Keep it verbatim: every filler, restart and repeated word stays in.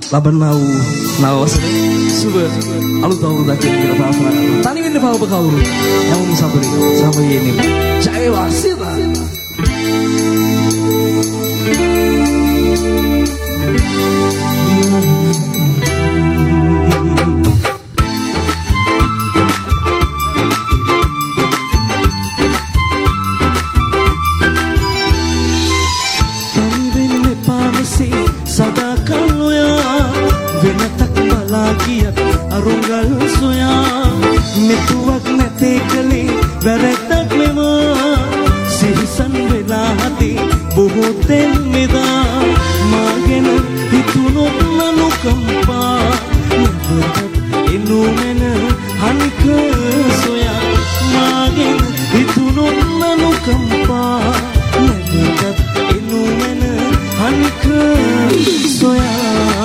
ලබන්නා වූ නව වසරේ සුබ අලුත් අවුරුද්දක් කියලා ප්‍රාර්ථනා කරනවා. තනි වෙන්න පාව කවුරු හැමෝම සතුටින් සමගියෙන් ඉන්න. ජය වාසියදා. අරුංගල් සොයා මෙතුවක් නැතේ කලේ වැරැද්දක් මෙම සිහිසන් වෙලා හති බොහෝ තෙල් මෙදා මාගෙන හිතුනොත් නනුකම්පා නැවතත් එනු මෙන හනික සොයා මාගෙන හිතුනොත් නනුකම්පා නැවතත් එනු මෙන හනික සොයා